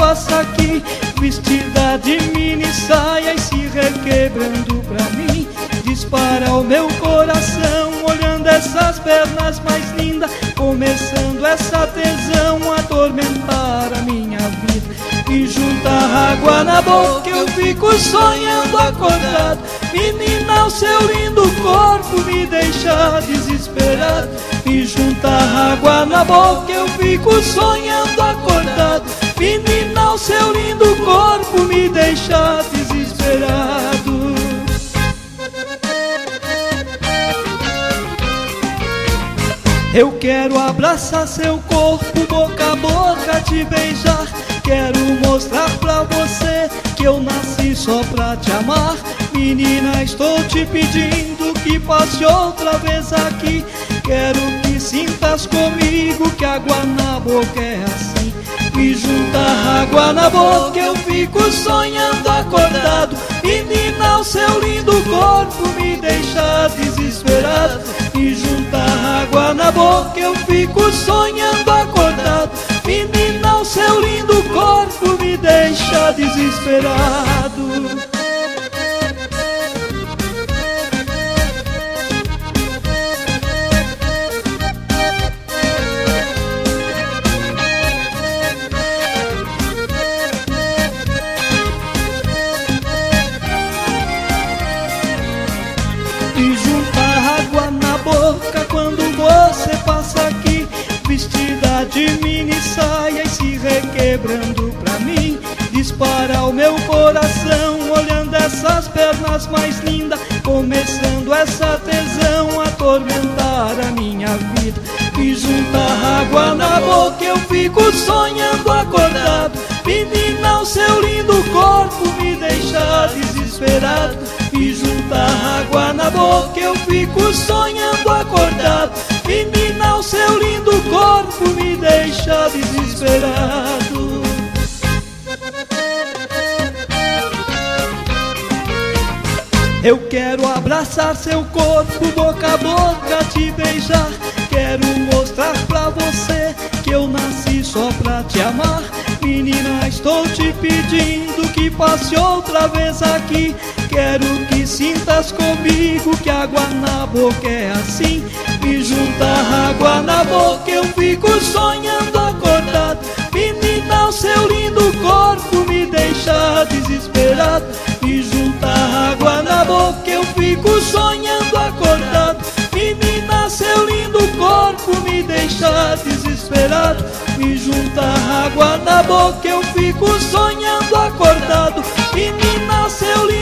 passa aqui, vestida de mini saia e se requebrando pra mim, dispara o meu coração, olhando essas pernas mais lindas, começando essa tesão a atormentar a minha vida. E junta água na boca eu fico sonhando acordado, menina, o seu lindo corpo me deixa desesperado. E junta água na boca eu fico sonhando acordado, menina, o seu lindo corpo me deixa desesperado. Eu quero abraçar seu corpo, boca a boca te beijar. Quero mostrar pra você que eu nasci só pra te amar. Menina, estou te pedindo que passe outra vez aqui. Quero que sintas comigo que água na boca é assim. Me junta água na boca eu fico sonhando acordado, menina, o seu lindo corpo me deixa desesperado. Me junta água na boca eu fico sonhando acordado, menina, o seu lindo corpo me deixa desesperado. E junta água na boca quando você passa aqui, vestida de mini saia e se requebrando pra mim, dispara o meu coração, olhando essas pernas mais lindas, começando essa tesão a atormentar a minha vida. E junta água na boca eu fico sonhando acordado, menina, o seu lindo corpo me deixa desesperado. E junta água na boca eu fico sonhando acordado, menina, o seu lindo corpo me deixa desesperado. Eu quero abraçar seu corpo, boca a boca te beijar. Quero mostrar pra você que eu nasci só pra te amar. Menina, estou te pedindo que passe outra vez aqui. Quero que sintas comigo que água na boca é assim. Me junta água na boca eu fico sonhando acordado, menina, o seu lindo corpo me deixa desesperado. Me junta água na boca eu fico sonhando acordado, menina, seu lindo corpo me deixa desesperado. Me junta água na boca eu fico sonhando acordado, menina, seu lindo